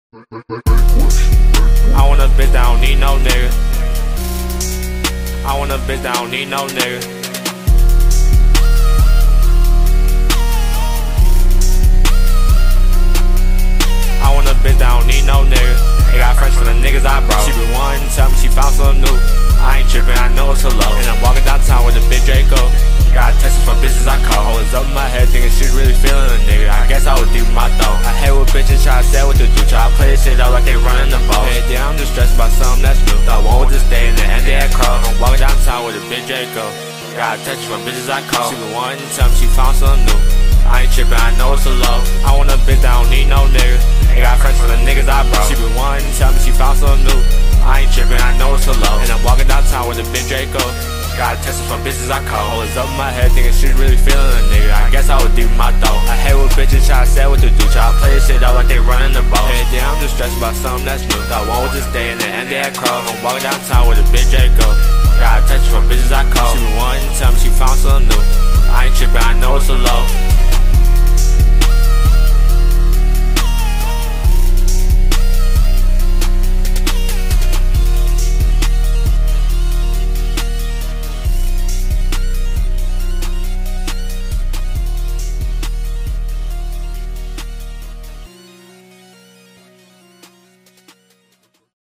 I want a bitch that don't need no nigga. I want a bitch that don't need no nigga. I want a bitch that don't need no nigga. They got friends for the niggas I brought. She been wanting to tell me she found something new. I ain't trippin', I know it's a low. And I'm walking downtown with a big Draco. Got texts from bitches I call. Always up in my head thinking she really feeling a nigga. I guess I was deep in my throat. I hate when bitches try to say what to do. Try to play this shit out like they running the ball. Hey, damn, I'm just stressed about something that's new. Thought one would just stay in the end they had crow. I'm walking downtown with a big Draco. Got texts from bitches I call. She been wanting to tell me she found something new. I ain't trippin', I know it's a low. I want a bitch that don't need no nigga. They got friends for the niggas I brought. She been wanting to tell me she found something new. I ain't trippin', I know it's a low. And I'm walking downtown with a big Draco. Got texts from bitches I call. Always up in my head thinking she really feeling a nigga. I guess I was deep in my throat. I hate when bitches try to say what to do. Try to play this shit out like they running the ball. Hey, damn, I'm just stressed about something that's new. Thought one would just stay in the end they had crow. I'm walking downtown with a big Draco. Got texts from bitches I call. She been wanting to tell me she found something new. I ain't trippin', I know it's a low.